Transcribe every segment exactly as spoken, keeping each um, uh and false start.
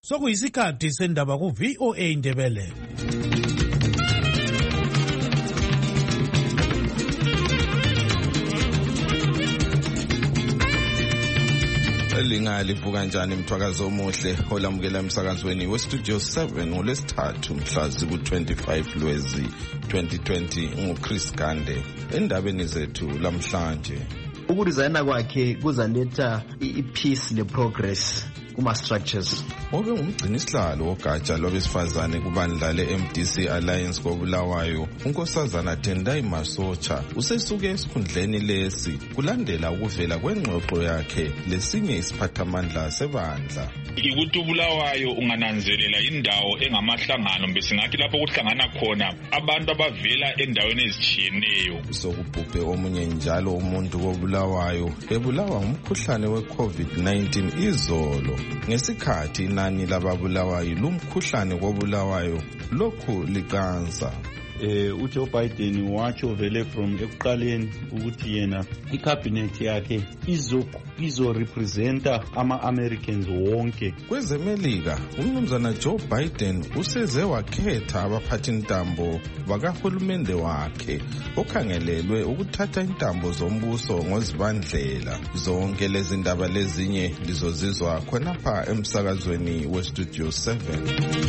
Sokuyisikhathi sendaba ku V O A Ndebele. Lingalivuka njani mthwakazo omuhle olamukela emsakazweni we Studio seven ngolesithathu mhla ziku twenty-five Lwezi twenty twenty nguChris Gande. Endabeni zethu lamhlanje, ukudesigna kwakhe kuzaletha ipeace leprogress kuma structures. Obe ngumgcinisihlalo wogatsha lwabesifazane kubandla le-M D C Alliance koBulawayo, unkosazana Tendai Masocha usesuke esikhundleni lesi kulandela ukuvela kwengxoxo yakhe lesinye isiphathamandla sebandla. Ukuthi uBulawayo ungananzelela indawo engamahlangano besingathi lapho kuhlangana khona abantu abavela endaweni ezitshiyeneyo. Sokubhubhe omunye njalo umuntu koBulawayo ebulawa ngumkhuhlane we-COVID nineteen izolo. Ngesikhathi inani lababulawayo lumkhuhlane koBulawayo lokhu liqansa. Eh uJoe Biden watsho vele from ekuqaleni ukuthi yena icabinet yakhe izo izo representa ama-Americans wonke. Kwezemelika umnumzana Joe Biden useze wakhetha abaphathintambo bakahulumende wakhe okhangelelwe ukuthatha intambo zombuso ngozibandlela. Zonke lezi ndaba lezinye lizozizwa khonapha emsakazweni we Studio seven.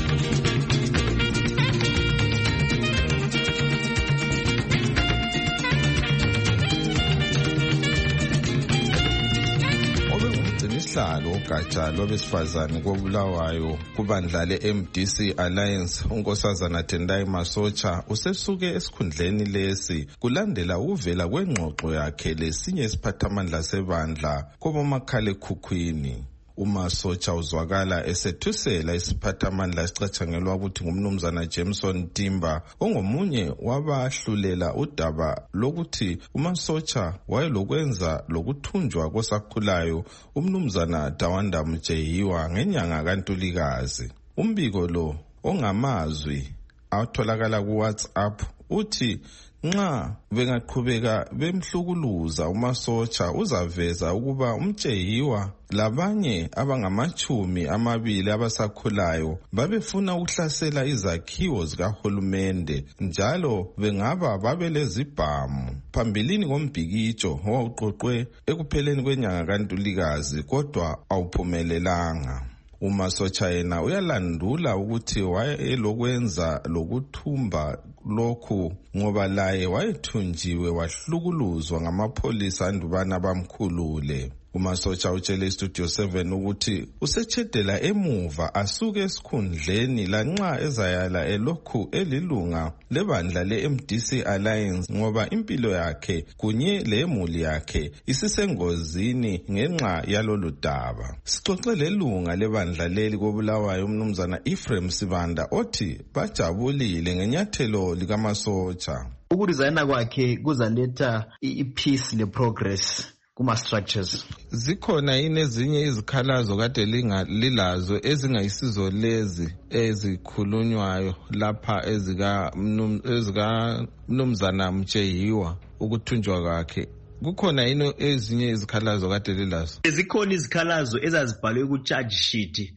Isihlalo ugatsha lwabesifazane koBulawayo kubandla le-M D C Alliance unkosazana Tendai Masocha usesuke esikhundleni lesi kulandela ukuvela kwengxoxo yakhe lesinye isiphathamandla sebandla kobomakhalekhukhwini. uMasocha uzwakala esethusela isiphathamandla esicatshangelwa ukuthi ngumnumzana Jameson Timber ongomunye wabahlulela udaba lokuthi uMasocha wayelokwenza lokuthunjwa kosakhulayo umnumzana Dawanda Mjeyiwa ngenyanga kaNtulikazi. Umbiko lo ongamazwi atholakala ku WhatsApp uthi nxa bengaqhubeka bemhlukuluza uMasocha uzaveza ukuba uMjeyiwa labanye abangamachumi amabili abasakhulayo babefuna ukuhlasela izakhiwo zikahulumende njalo bengaba babelezibhamu. Phambilini kombhikijo owawuqoqwe ekupheleni kwenyanga kaNtulikazi kodwa awuphumelelanga. uMasocha yena uyalandula ukuthi wayelokwenza lokuthumba lokhu ngoba laye wayethunjiwe wahlukuluzwa ngamapholisa andubana bamkhulule. uMasocha utshele Studio seven ukuthi usetshedela emuva asuke esikhundleni lanxa ezayala elokhu elilunga lebandla le-M D C Alliance ngoba impilo yakhe kunye lemuli yakhe isisengozini ngenxa yalolu daba. Sixoxe lelunga lebandla leli koBulawayo umnumzana Ephraim Sibanda othi bajabulile ngenyathelo likaMasocha. Ukudesigna kwakhe kuzaletha ipeace leprogress kuma structures. Zikhona yini ezinye izikhalazo kade lilazo ezingayisizo lezi ezikhulunywayo lapha ezika ezika mnumzana Mjeyiwa ukuthunjwa kwakhe? Kukhona yini ezinye izikhalazo kade lilazo? Zikhona izikhalazo ezazibhalwe ku charge sheet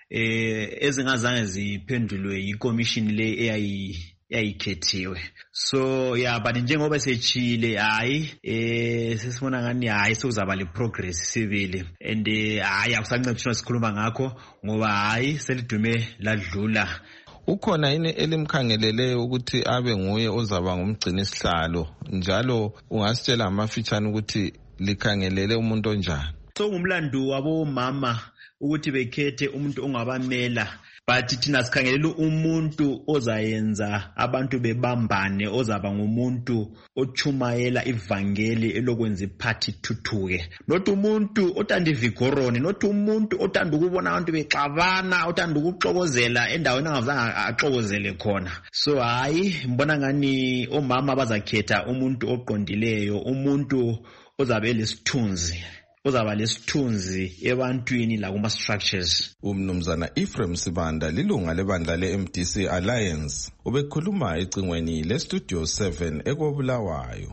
eh ezingazange ziphendulwe yiCommission le eyayi yayikhethiwe. So yeah, but njengoba sechile hayi eh sesibona ngani hayi sokuzaba le progress sibili and hayi akusancediswa sikhuluma ngakho ngoba hayi selidume ladlula. Ukhona yini elimkhangeleleyo ukuthi abe nguye ozaba ngumgcinisihlalo njalo ungasitshela amafitshane ukuthi likhangelele umuntu onjani? So ngumlando wabo mama ukuthi bekhethe umuntu ongabamela, but thina sikhangelela umuntu ozayenza abantu bebambane, ozaba ngumuntu ochumayela ivangeli elokwenza iphathi thuthuke, not umuntu othanda ivigoroni, not umuntu othanda ukubona abantu bexabana, othanda ukuxokozela endaweni angazange axokozele khona. So hayi mbona ngani omama bazakhetha umuntu oqondileyo, umuntu ozabe lesithunzi uzaba lesithunzi ebantwini la kuma structures. Umnumzana Ephraim Sibanda lilunga lebandla le-M D C Alliance ubekhuluma ecingweni le Studio seven ekoBulawayo.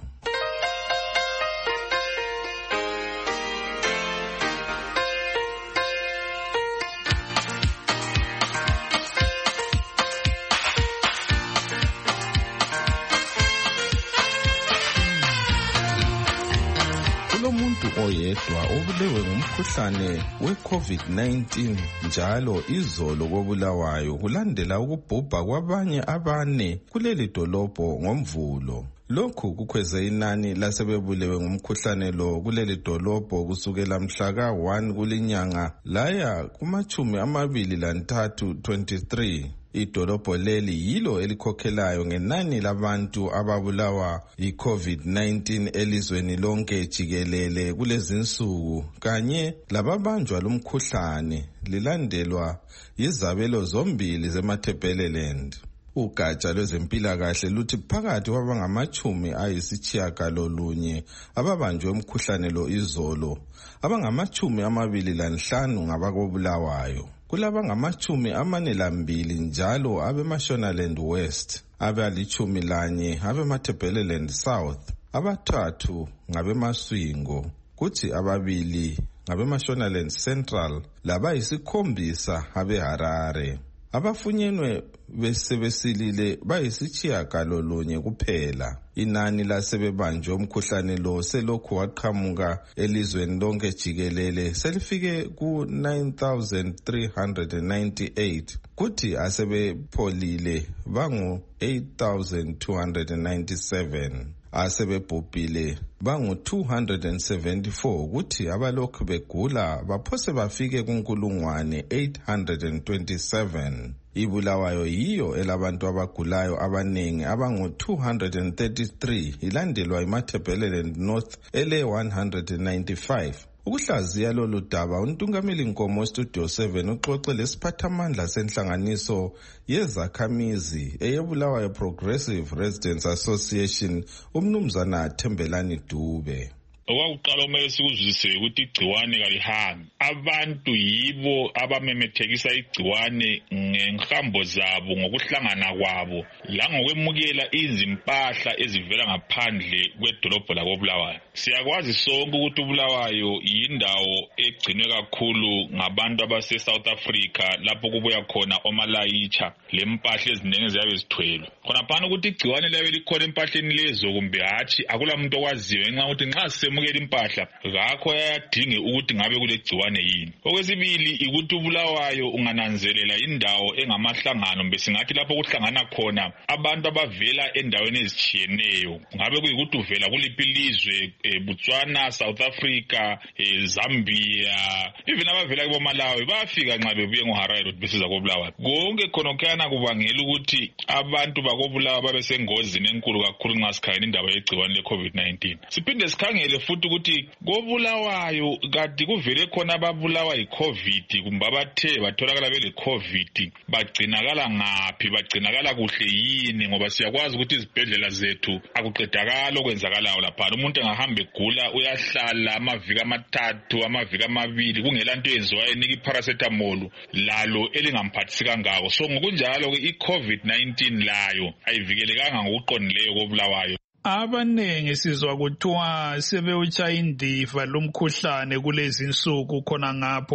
umuntu oyedwa obulewe ngumkhuhlane we-COVID nineteen njalo izolo koBulawayo kulandela ukubhubha kwabanye abane kuleli dolobho ngoMvulo. Lokhu kukhweze inani lasebebulewe ngumkhuhlane lo kuleli dolobho kusukela mhla ka one kulinyanga laya kumachumi amabili lantathu twenty-three. Idolobho leli yilo elikhokhelayo ngenani labantu ababulawa yi-COVID nineteen elizweni lonke jikelele kulezinsuku kanye lababanjwa lumkhuhlane lilandelwa yizabelo zombili zeMatabeleland. Ugatsha lwezempilakahle luthi phakathi kwabangamachumi ayisitshiyagalolunye ababanjwe umkhuhlane lo izolo, abangamachumi amabili lanhlanu ngabakoBulawayo. Kulabangamachumi amane lambili njalo abeMashonaland West, abalichumi lanye abeMatabeleland South, abathathu ngabeMaswingo, kuthi ababili ngabeMashonaland Central labayisikhombisa abeHarare. Abafunyenwe besebesilile bayisitshiyagalolunye kuphela. Inani lasebebanjwe umkhuhlane lo selokhu waqhamuka elizweni lonke jikelele selifike ku nine thousand three hundred ninety-eight, kuthi asebepholile bangu eight thousand two hundred ninety-seven. Asebebhubhile bangu two hundred seventy-four, kuthi abalokhu begula baphose bafike kunkulungwane eight hundred twenty-seven. iBulawayo yiyo elabantu abagulayo abanengi abangu two hundred thirty-three, ilandelwa iMatabeleland North ele one hundred ninety-five. Ukuhlaziya lolu daba uNtungameli Nkomo Studio seven uxoxe lesiphathamandla senhlanganiso yezakhamizi eyeBulawayo Progressive Residents Association umnumzana Thembelani Dube. Okwakuqala kumele sikuzwisise ukuthi igciwane kalihambi. Abantu yibo abamemethekisa igciwane ngenhambo zabo ngokuhlangana kwabo la ngokwemukela izimpahla ezivela ngaphandle kwedolobho lakoBulawayo. Siyakwazi sonke ukuthi uBulawayo yindawo egcinwe kakhulu ngabantu abase South Africa lapho kubuya khona omalayitsha lempahla eziningi eziyabe zithwelwe. Khona phana ukuthi igciwane liyabe likhona empahleni lezo kumbe hatshi akula muntu owaziyo ngenxa ukuthi nxa semukela impahla ngakho yadinge ukuthi ngabe kule gciwane yini. Okwesibili ukuthi uBulawayo ungananzelela indawo engamahlangano besingathi lapho kuhlangana khona abantu abavela endaweni ezitshiyeneyo. Ngabe kuyikuthi uvela kuliphi ilizwe, e, Botswana, South Africa, e, Zambia, even abavela kuBomalawi bafika nxa bebuye ngoHarare road besiza koBulawayo. Konke khonokana kubangela ukuthi abantu bakoBulawayo babe sengozini enkulu kakhulu nxa sikhangela indaba yegciwane le-COVID nineteen. Siphinde sikhangele futhi ukuthi koBulawayo kade kuvele khona ababulawa yi-COVID kumbe abathe batholakala bele-COVID bagcinakala ngaphi, bagcinakala kuhle yini, ngoba siyakwazi ukuthi izibhedlela zethu akuqedakala okwenzakalayo laphana. Umuntu engahamba egula uyahlala amaviki amathathu amaviki amabili kungela nto yenziwayo, enika iparacetamol lalo elingamphathisi kangako. So ngokunjalo-ke i-COVID nineteen layo ayivikelekanga ngokuqondileyo koBulawayo. Abanengi sizwa kuthiwa sebewutshaya indiva lomkhuhlane kulezi insuku khona ngapho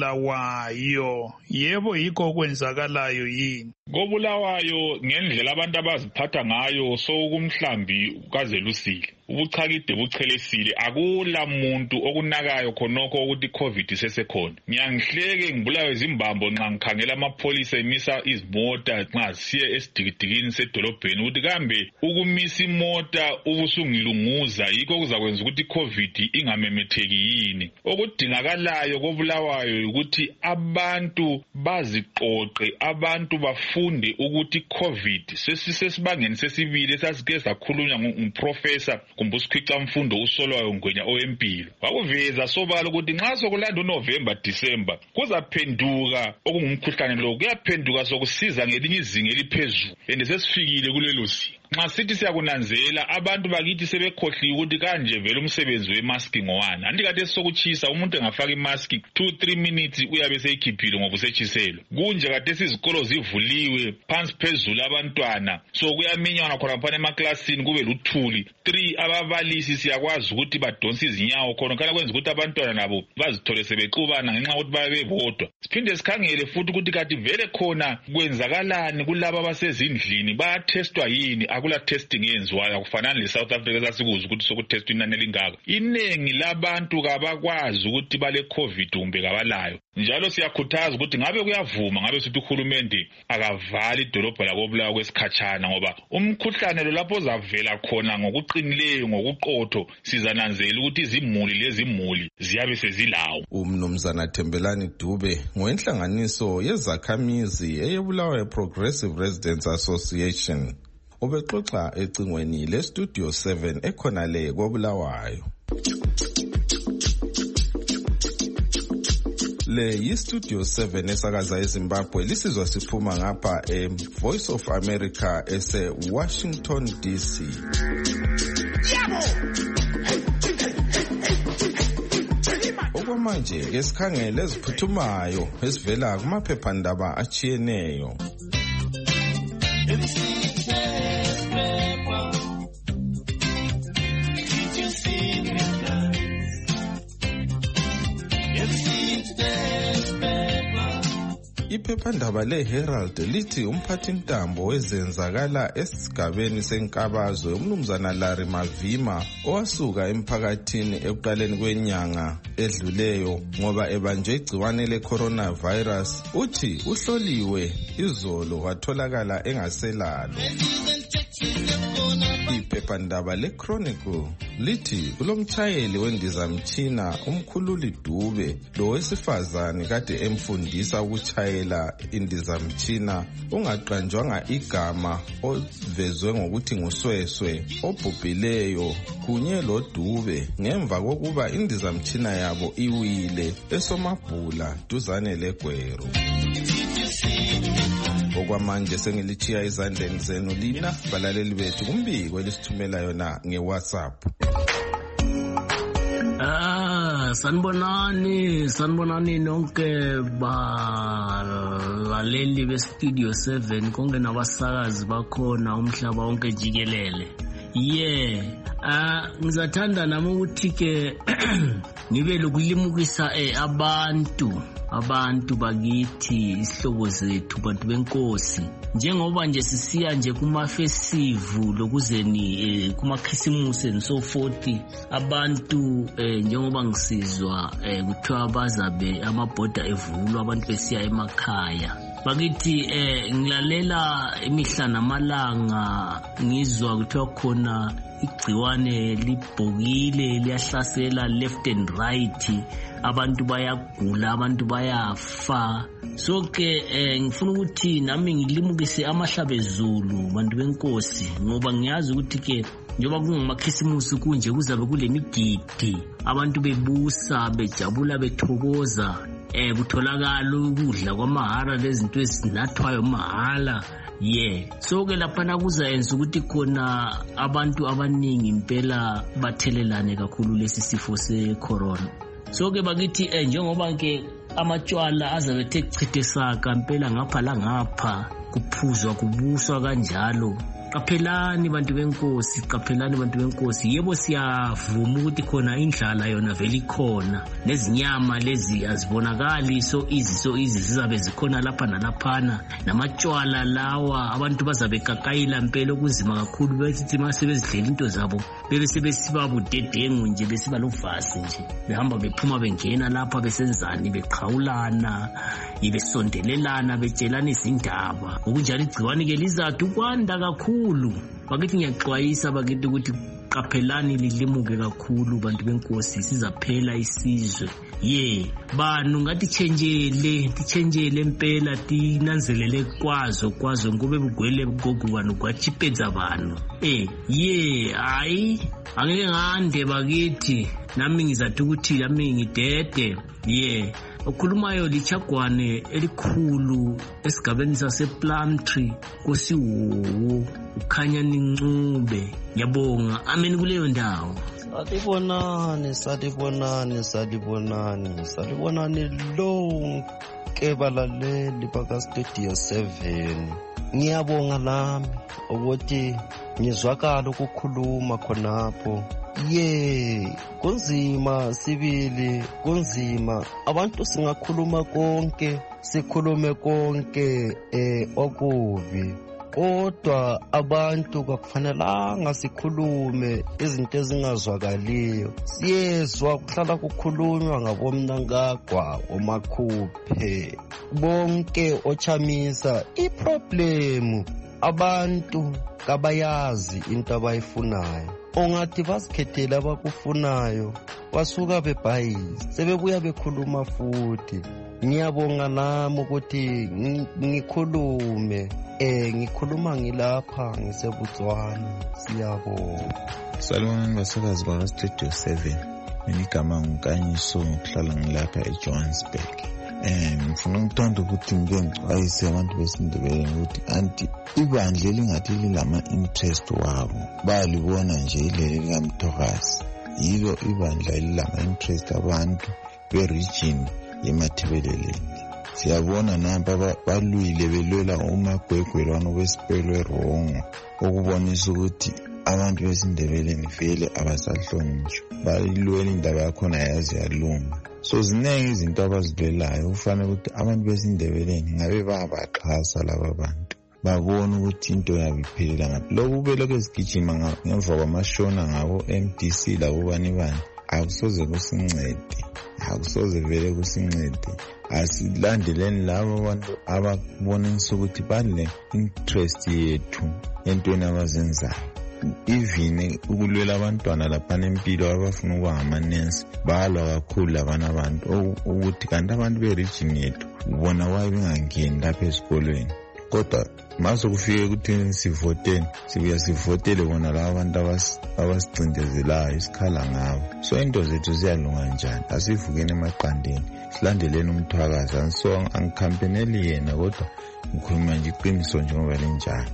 koBulawayo. Yebo yikho okwenzakalayo yini? KoBulawayo ngendlela abantu abaziphatha ngayo sokumhlambi kazelusile. Ubuchakide buchelesile, akula muntu okunakayo khonokho ukuthi iCovid sesekhona. Ngiyangihleke ngibulawe izimbambo nxa ngikhangela amapholisa emisa izimota nxa siye esidikidikini sedolobheni ukuthi kambe ukumisa imota ubusungilunguza yikho kuzakwenza ukuthi iCovid ingamemetheki yini. Okudingakalayo koBulawayo ukuthi abantu baziqoqe, abantu bafunde ukuthi iCovid sesisesibangeni sesibili esasike sakhulunywa ngumprofessor kumbe usikhwica mfundo uSolwayo Ngwenya owempilo. Wakuveza sobala ukuthi nxa sokulanda uNovember December kuzaphenduka okungumkhuhlane lo, kuyaphenduka sokusiza ngelinye izinga eliphezulu ende sesifikile kulelo zinga. Nxa sithi siyakunanzela abantu bakithi sebekhohliwe ukuthi kanje vele umsebenzi wemask ngowani. Anti kade sokutshisa umuntu engafaka imask two three minutes uyabe seyikhiphile ngoba usetshiselwe. Kunje kade sizikolo zivuliwe phansi phezulu abantwana so kuyaminyana khona phana emaklasini kube luthuli. Three ababalisi siyakwazi ukuthi badonsa izinyawo khona kana kwenza ukuthi abantwana nabo bazithole sebexubana ngenxa ukuthi babe bodwa. Siphinde sikhangele futhi ukuthi kati vele khona kwenzakalani kulabo abasezindlini, bayatestwa yini. akula testing yenziwayo akufanani le South Africa sasikuza ukuthi sokutest inani elingaka. Iningi labantu kabakwazi ukuthi bale COVID kumbe kabalayo. Njalo siyakhuthaza ukuthi ngabe kuyavuma ngabe sithi uhulumende akavali idolobha lakobulawa kwesikhatshana ngoba umkhuhlane lo lapho zavela khona ngokuqinileyo ngokuqotho sizananzela ukuthi izimuli lezimuli ziyabe sezilawo. Umnumzana Thembelani Dube ngoenhlanganiso yezakhamizi eyebulawa Progressive Residents Association ubexoxa ecingweni le Studio seven ekhona le koBulawayo. Le yi-Studio seven esakaza eZimbabwe lisizwa siphuma ngapha e-Voice of America ese-Washington D C. Okwamanje esikhangele eziphuthumayo esivela kumaphephandaba achiyeneyo. Iphephandaba le-Herald lithi umphathintambo wezenzakala esigabeni senkabazwe umnumzana Larry Mavima owasuka emphakathini ekuqaleni kwenyanga edluleyo ngoba ebanjwe igciwane le-coronavirus uthi uhloliwe izolo watholakala engaselalo. Iphephandaba le-Chronicle lithi kulomtshayeli wendizamtshina umkhululi Dube lo wesifazane kade emfundisa ukuchayela indizamtshina ungaqanjwanga igama ovezwe ngokuthi ngusweswe obhubhileyo kunye lo Dube ngemva kokuba indizamtshina yabo iwile eSomabhula duzane leGweru. Okwamanje sengilichiya izandleni zenu lina balaleli bethu kumbiko elisithumela yona ngeWhatsApp. Ah, sanibonani, sanibonani nonke balaleli be-Studio seven konke nabasakazi bakhona umhlaba wonke jikelele. Yeah, ah ngizathanda nami ukuthi ke ngibe lokulimukisa eh abantu abantu bakithi isihlobo zethu bantu benkosi njengoba nje sisiya nje kuma festival lokuzeni eh, kuma Christmas and so forth abantu eh, njengoba ngisizwa eh, kuthiwa bazabe amabhoda evulwa abantu besiya emakhaya. Bakithi eh ngilalela imihla namalanga ngizwa kuthiwa khona igciwane libhokile liyahlasela left and right, abantu bayagula abantu bayafa. So ke eh, ngifuna ukuthi nami ngilimukise amahlabezulu bantu benkosi ngoba ngiyazi ukuthi ke njoba kungumakhisimusi kunje kuzabe kule migidi abantu bebusa bejabula bethokoza eh kutholakala ukudla kwamahara lezinto ezinathwayo mahala. Yeah, so ke lapha nakuzayenza ukuthi khona abantu abaningi impela bathelelane kakhulu lesi sifo se-corona. So ke bakithi eh njengoba ke amatshwala azabe ethe chithe saka impela ngapha la ngapha kuphuzwa kubuswa kanjalo. Qaphelani bantu benkosi, qaphelani bantu benkosi. Yebo siyavuma ukuthi khona indlala yona vele ikhona nezinyama lezi azibonakali so easy so easy zizabe zikhona lapha nalaphana namatshwala lawa abantu bazabe kakayila impela okunzima kakhulu bethi mase bezidlela into zabo bebe sebesiba budedengu nje besiba lovasi nje behamba bephuma bengena lapha besenzani beqhawulana ibesondelelana betshelana izindaba okunjalo igciwane ke lizathi kwanda kakhulu. Bakithi ngiyaxwayisa bakithi ukuthi qaphelani lilimuke kakhulu bantu benkosi sizaphela isizwe. Yeah, banu ngathi chenjele tichenjele impela tinanzelele kwazo kwazo ngobe bugwele bugogubano kwachipenza abantu. Eh yeah, hayi angeke ngande bakithi nami ngizathi ukuthi nami ngidede. Yeah, okhulumayo lichagwane elikhulu esigabeni sasePlumtree kosiwo ukhanya nincube. Ngiyabonga, amen kuleyo ndawo. Salibonani, salibonani, salibonani, salibonani lonke balaleli baka Studio seven. Ngiyabonga lami ukuthi ngizwakala ukukhuluma khonapho. Ye, kunzima sibili, kunzima. Abantu singakhuluma konke, sikhulume konke eh okubi. kodwa abantu kakufanelanga sikhulume izinto ezingazwakaliyo. Siyezwa kuhlala kukhulunywa ngabomnangagwa, omakhuphe, bonke ochamisa iproblemu. Abantu kabayazi into abayifunayo, ongathi basikhethela abakufunayo basuka bebhayisi sebebuya bekhuluma futhi. Ngiyabonga nami ukuthi ngikhulume eh ngikhuluma ngilapha ngiseBotswana. Siyabonga. Salwanani basakazi bakwa Studio seven. Mina igama nguNkanyiso ngihlala ngilapha eJohannesburg. Eh ngifuna ukuthanda ukuthi ngike ngicwayise abantu besindebele ukuthi anti ibandla elingathi lilama interest wabo balibona nje ileli likaMthokazi. Yilo ibandla elilama interest abantu be-region yeMathebeleleni. Siyabona namba balwile belwela umagwegwelwana wesipelwe wrong, okubonisa ukuthi abantu besindebeleni vele abasahlonishwa, balilwela indaba yakhona yazi yalunga. So zinengi izinto abazilwelayo, kufanele ukuthi abantu besindebeleni ngabe bayabaxhasa laba bantu, babona ukuthi into yabo iphelela ngaphi. Lokhu belokhu esigijima ngemva kwamashona ngabo M D C labo bani bani, akusoze kusincede, akusoze vele kusincede. Asilandeleni labo abantu ababonisa ukuthi bale interest yethu entweni abazenzayo. Even ukulwela abantwana lapha nempilo abafuna ukuba ngamanensi balwa kakhulu labana abantu ukuthi kanti abantu be-region yethu ubona waye bengangeni lapha esikolweni. Kodwa maso kufike ukuthi sivoteni, sibuya sivotele bona laba abantu abasicindezelayo isikhala ngabo. So into zethu ziyalunga njani? Asivukeni emaqandeni, silandeleni uMthwakazi. So angikhampeneli yena kodwa ngikhuluma nje iqiniso njengoba linjalo.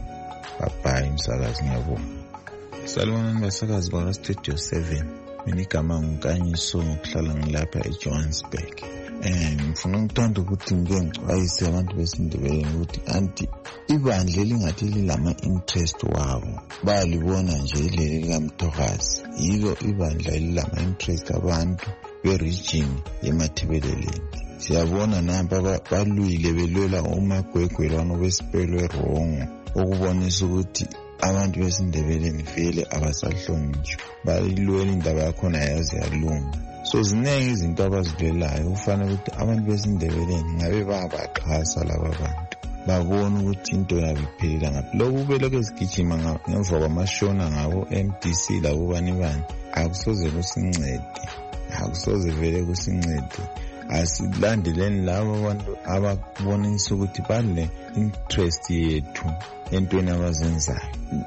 Bye msakazi, ngiyabonga. Salwanani basakazi bakwa Studio seven. Mina igama nguNkanyiso ngihlala ngilapha eJohannesburg. Eh ngifuna ukuthanda ukuthi ngike ngicwayise abantu besindebele ukuthi anti ibandla elingathi lilama interest wabo balibona nje ileli likaMthokazi. Yilo ibandla elilama interest abantu be-region yeMathebeleleni. Siyabona namba balwile belwela umagwegwelwana wesipelwe wrong, okubonisa ukuthi abantu besindebeleni vele abasahlonishwa, balilwela indaba yakhona yazi yalunga. So zinengi izinto abazilwelayo, kufanele ukuthi abantu besindebeleni ngabe bayabaxhasa laba bantu, babona ukuthi into yabo iphelela ngaphi. Lokhu belokhu esigijima ngemva kwamashona ngabo M D C labo bani bani, akusoze kusincede, akusoze vele kusincede. Asilandeleni labo abantu ababonisa ukuthi bale interest yethu entweni abazenzayo.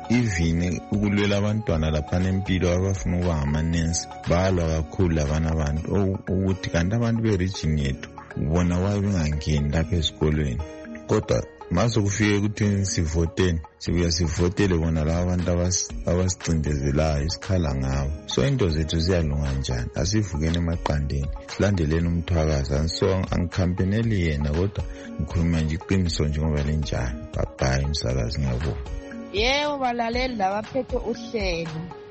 Even ukulwela abantwana lapha nempilo abafuna ukuba ngamanensi balwa kakhulu labana abantu ukuthi kanti abantu be-region yethu ubona waye bengangeni lapha esikolweni. Kodwa maso kufike ukuthi sivoteni, sibuya sivotele bona laba abantu abasicindezelayo isikhala ngabo. So into zethu ziyalunga njani? Asivukeni emaqandeni, silandeleni uMthwakazi. So angikhampeneli yena kodwa ngikhuluma nje iqiniso njengoba linjalo. Bye msakazi, ngiyabonga. Yebo balaleli labaphethe uhlelo,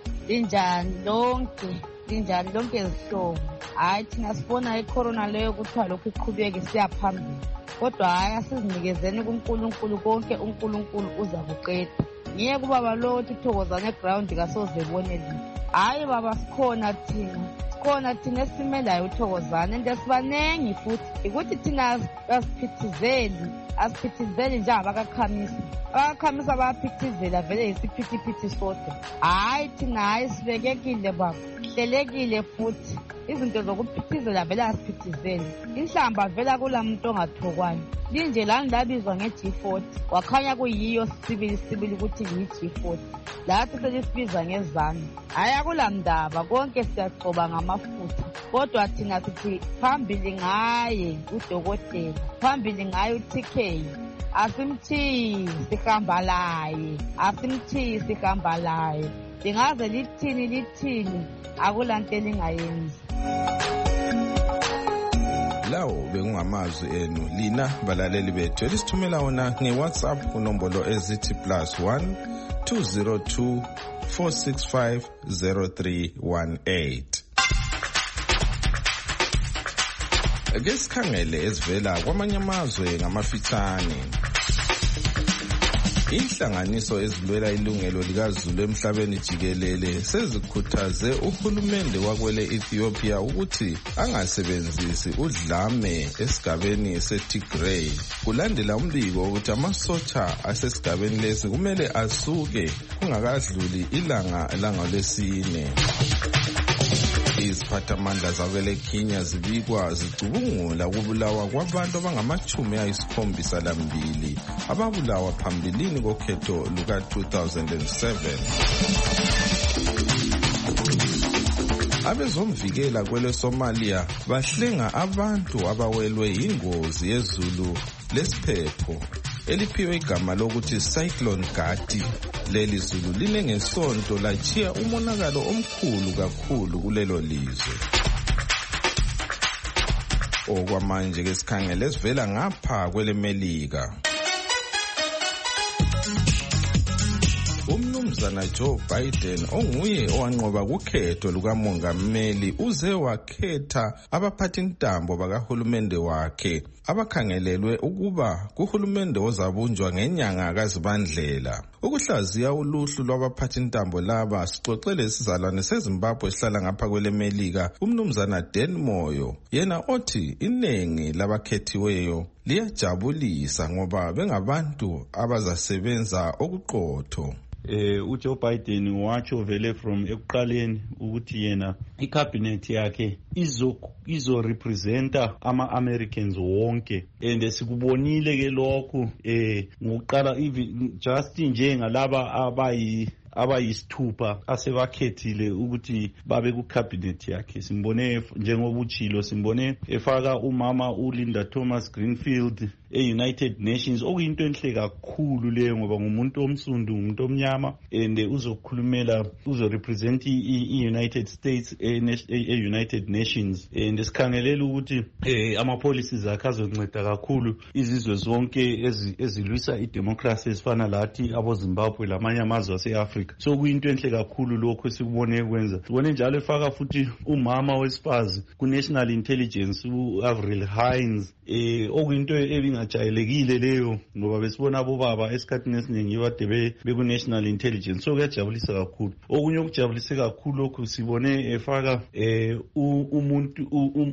linjani lonke, linjani lonke izihlobo. Hayi thina sibona icorona leyo kuthiwa lokhu iqhubeke siyaphambili, kodwa hayi asizinikezeni kuNkulunkulu konke uNkulunkulu uza kuqeda. Ngiye kubaba lo uthi Thokozane eground kasoze bonele. Hayi baba sikhona thina, sikhona thina esimelayo uThokozane ende sibanengi futhi ukuthi thina asiphithizeli, asiphithizeli nje abakakhamisa. Abakhamisa bayaphithizela vele isiphithiphithi sodwa. Hayi thina hayi sibekekile baba, hlelekile futhi. Izinto zokuphithizela vele asiphithizeli. Inhlamba vela kula muntu ongathokwayo. Linje lani labizwa nge-G forty, wakhanya kuyiyo sibili sibili ukuthi yi-G forty. Lathi selisibiza ngezanu. Hayi akulandaba, konke siyagcoba ngamafutha. Kodwa thina sithi phambili ngaye udokotela, phambili ngaye u-T K. Asimthiyi sihamba laye, asimthiyi sihamba laye. Lingaze lithini lithini, akulanto elingayenzi. Lawo bekungamazwi enu lina balaleli bethu elisithumela wona ngeWhatsApp kunombolo ezithi plus one two zero two four six five zero three one eight. Ake sikhangele ezivela kwamanye amazwe ngamafitshane. Inhlanganiso ezilwela ilungelo likaZulu emhlabeni jikelele sezikhuthaze uhulumende wakwele Ethiopia ukuthi angasebenzisi udlame esigabeni seTigray. Kulandela umbiko ukuthi amasotsha asesigabeni lesi kumele asuke kungakadluli ilanga langolesine. Iziphathamandla zakwele Kenya zibikwa zicubungula ukubulawa kwabantu abangamachumi ayisikhombisa lambili ababulawa phambilini kokhetho luka two thousand seven. Abezomvikela kwele Somalia bahlenga abantu abawelwe ingozi yezulu lesiphepho eliphiwe igama lokuthi Cyclone Gati. Leli zulu line ngesonto lachiya umonakalo omkhulu kakhulu kulelo lizwe. Okwamanje ke sikhangele sivela ngapha kwele Melika. Umnumzana Joe Biden onguye owanqoba kukhetho lukamongameli uze wakhetha abaphathintambo bakahulumende wakhe abakhangelelwe ukuba kuhulumende ozabunjwa ngenyanga kaZibandlela. Ukuhlaziya uluhlu lwabaphathintambo laba sixoxele isizalwane seZimbabwe esihlala ngapha kwele Melika umnumzana Dan Moyo, yena othi inengi labakhethiweyo liyajabulisa ngoba bengabantu abazasebenza okuqotho. Eh uJoe Biden wacho vele from ekuqaleni ukuthi yena icabinet yakhe izo izo representa ama Americans wonke, and sikubonile ke lokho eh ngokuqala even just njengalaba abayi abayisithupha asebakhethile ukuthi babe ku cabinet yakhe. Simbone njengobuchilo, simbone efaka umama uLinda Thomas Greenfield e-United Nations, okuyinto enhle kakhulu leyo ngoba ngumuntu omsundu, umuntu omnyama, and uzokhulumela uzorepresent i-United States e-United Nations, and sikhangelela ukuthi ama policies akhe azonceda kakhulu izizwe zonke ezilwisa idemocracy ezifana lathi abo Zimbabwe lamanye amazwe ase-Africa. So kuyinto enhle kakhulu lokho esikubone kwenza. Sibone njalo efaka futhi umama wesifazi ku-National Intelligence u-Avril Haines, eh okuyinto ebingajayelekile leyo ngoba besibona abobaba esikhathini esiningi bade beku-National Intelligence. So kuyajabulisa kakhulu. Okunye okujabulise kakhulu lokho sibone efaka eh umuntu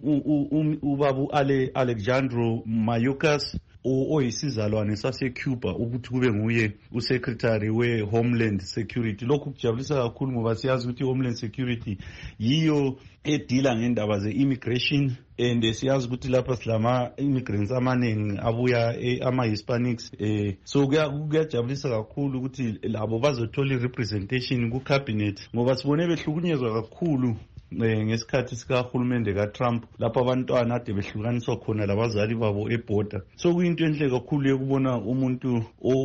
ubabu Alejandro Mayorkas oyisizalwane sase-Cuba ukuthi kube nguye uSecretary we-Homeland Security. Lokhu kujabulisa kakhulu ngoba siyazi ukuthi i-Homeland Security yiyo edila ngendaba ze-immigration, and siyazi ukuthi lapha silama immigrants amaningi abuya ama-Hispanics. eh so kuyajabulisa kakhulu ukuthi labo bazothola i-representation ku-cabinet ngoba sibone behlukunyezwa kakhulu ngesikhathi sikahulumende kaTrump lapho abantwana ade behlukaniswa khona labazali babo eborder. So kuyinto enhle kakhulu yokubona umuntu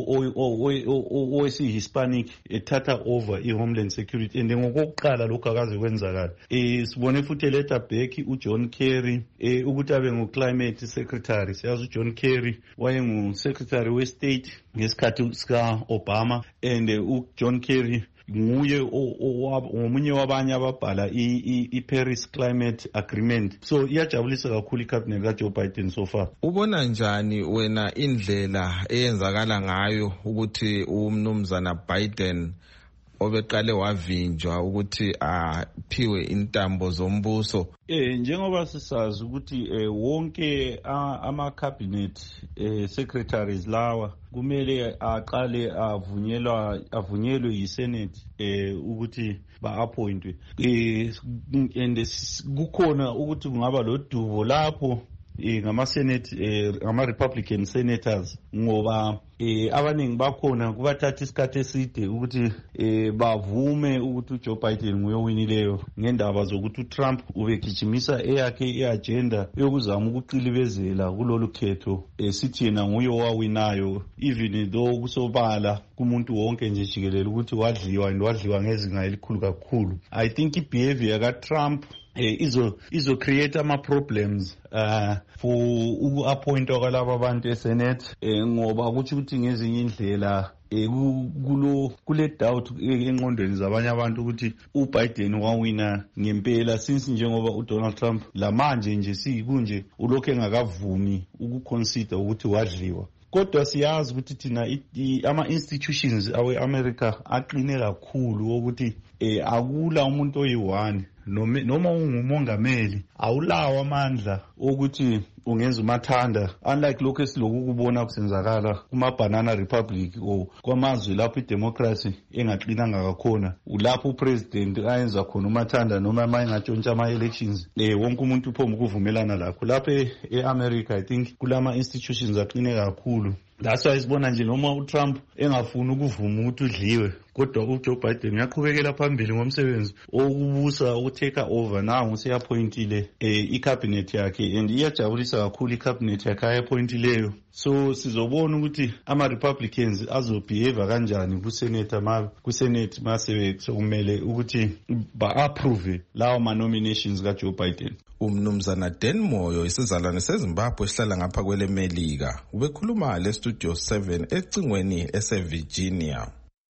owesi-Hispanic ethatha over i-Homeland Security, and ngokokuqala lokho akaze kwenzakala. Eh sibone futhi eletha back uJohn Kerry eh ukuthi abe ngu-climate secretary. Siyazi uJohn Kerry wayengu-secretary we-state ngesikhathi sika-Obama, and uJohn Kerry nguye omunye wabanye ababhala i-Paris Climate Agreement. So iyajabulisa kakhulu icabinet kaJoe Biden so far. Ubona njani wena indlela eyenzakala ngayo ukuthi umnumzana Biden obeqale wavinjwa ukuthi aphiwe intambo zombuso? Eh njengoba sisazi ukuthi wonke ama cabinet secretaries lawa kumele aqale avunyelwa avunyelwe yiSenate eh ukuthi ba-appointwe, eh and kukhona ukuthi kungaba lodubo lapho eh ngama-Senate eh ngama-Republican senators ngoba eh abaningi bakhona kubathatha isikhathi eside ukuthi eh bavume ukuthi uJoe Biden nguyowinileyo ngendaba zokuthi uTrump ubegijimisa eyakhe iagenda yokuzama ukuqilibezela kulolu khetho. eh sithi yena nguye owawinayo, even though kusobala kumuntu wonke nje jikelele ukuthi wadliwa and wadliwa ngezinga elikhulu kakhulu. I think ibehavior kaTrump eh izo izo create ama problems uh for uku-appointwa kwalabo abantu eSenate, eh ngoba kuthi ukuthi ngezinye indlela eh kulo kule doubt enqondweni zabanye abantu ukuthi uBiden wawina ngempela, since njengoba uDonald Trump la manje nje sikunje ulokho engakavumi ukuconsider ukuthi wadliwa. kodwa siyazi ukuthi thina ama-institutions awe-America aqine kakhulu ukuthi eh akula umuntu oyi-one noma ungumongameli awulawo amandla ukuthi ungenza umathanda, unlike lokho esiloku kubona kusenzakala kuma-banana republic or kwamazwe lapho idemocracy engaqinanga kakhona, ulapho upresident ayenza khona umathanda noma uma engatshontsha ama-elections eh wonke umuntu uphoma ukuvumelana lakho. Lapho e-America I think kulama institutions aqine kakhulu. That's why sibona nje noma uTrump engafuni ukuvuma ukuthi udliwe, kodwa uJoe Biden uyaqhubekela phambili ngomsebenzi okubusa ukutake over now useyappointile eh icabinet yakhe, and iyajabulisa kakhulu icabinet yakhe ayappointileyo. So sizobona ukuthi ama Republicans azobehave kanjani ku Senate ma ku Senate mase sokumele ukuthi ba approve lawo ma nominations ka Joe Biden. Umnumzana Dan Moyo isizalwane seZimbabwe esihlala ngapha kwele Melika ubekhuluma le Studio seven ecingweni ese Virginia.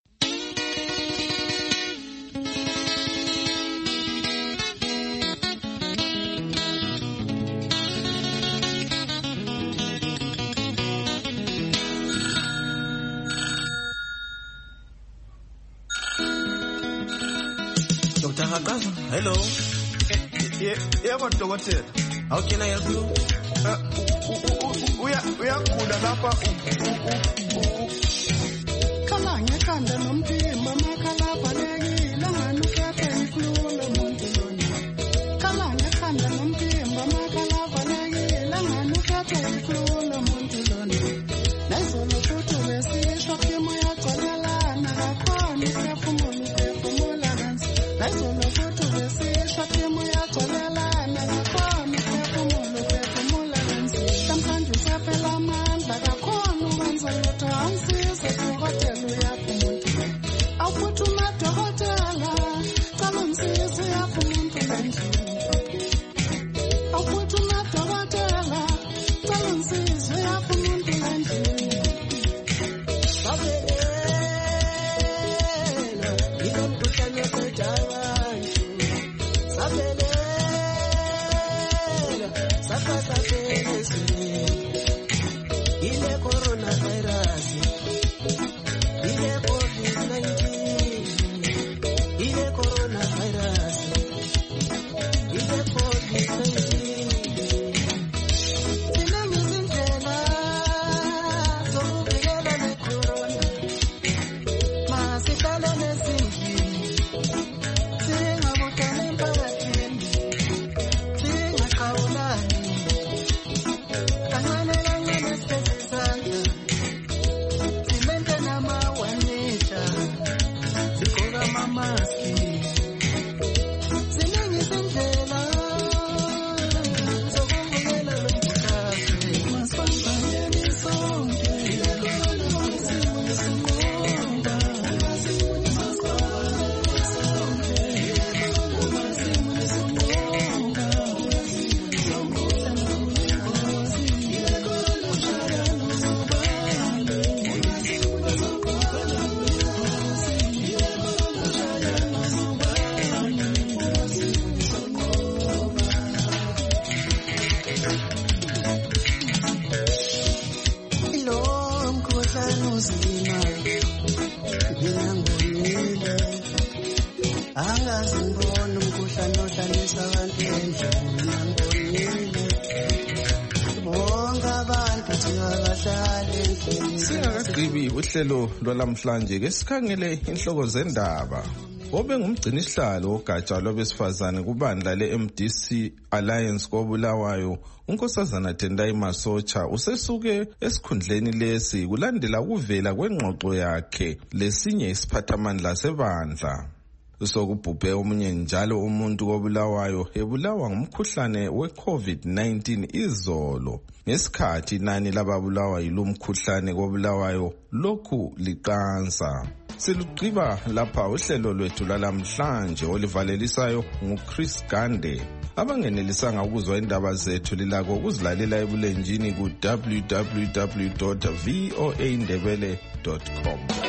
Doctor Hakazo, hello. Yebo dokotela. How can I help you? Uya uyagula lapha. Khala ngekhanda nomphimbo amakhala valekile anganukethe ikhululo umuntu lona. Khala ngekhanda nomphimbo amakhala valekile anganukethe ikhululo umuntu lona. Nezolo futhi besisho khimo yagcolelana kakhona iphefumulo iphefumula kansi. Nezolo futhi besisho khimo yagcolelana kakhona iphefumulo iphefumula kansi. Sometimes usaphela amandla kakhona ukwenza lutho angisize dokotela uyapha umuntu. Awuphuthuma dokotela cala ngisize uyapha umuntu endlini. Awuphuthuma dokotela cala ngisize uyapha umuntu endlini. Ile coronavirus, ile COVID nineteen, ile coronavirus, ile COVID nineteen. Sinami izindlela zokuvikela le corona, masihlale nezindlini, singabuthani emphakathini, singaqhawulani. Angazibona umkhuhlane ohlalisa abantu endlini ngibonile. Bonke abantu singabahlali endlini. Singaqhibi uhlelo lwalamhlanje ke sikhangele inhloko zendaba. Obengumgcini isihlalo ogatsha lwabesifazane kubandla le-M D C Alliance koBulawayo, unkosazana Tendai Masocha usesuke esikhundleni lesi kulandela ukuvela kwengxoxo yakhe lesinye isiphathamandla sebandla. Sokubhubhe omunye njalo umuntu koBulawayo ebulawa ngumkhuhlane we-COVID nineteen izolo. Ngesikhathi inani lababulawa yilomkhuhlane koBulawayo lokhu liqansa. Siluqiba lapha uhlelo lwethu lalamhlanje olivalelisayo nguChris Gande. Abangenelisanga ukuzwa indaba zethu lilako ukuzilalela ebulenjini ku w w w dot voa ndebele dot com.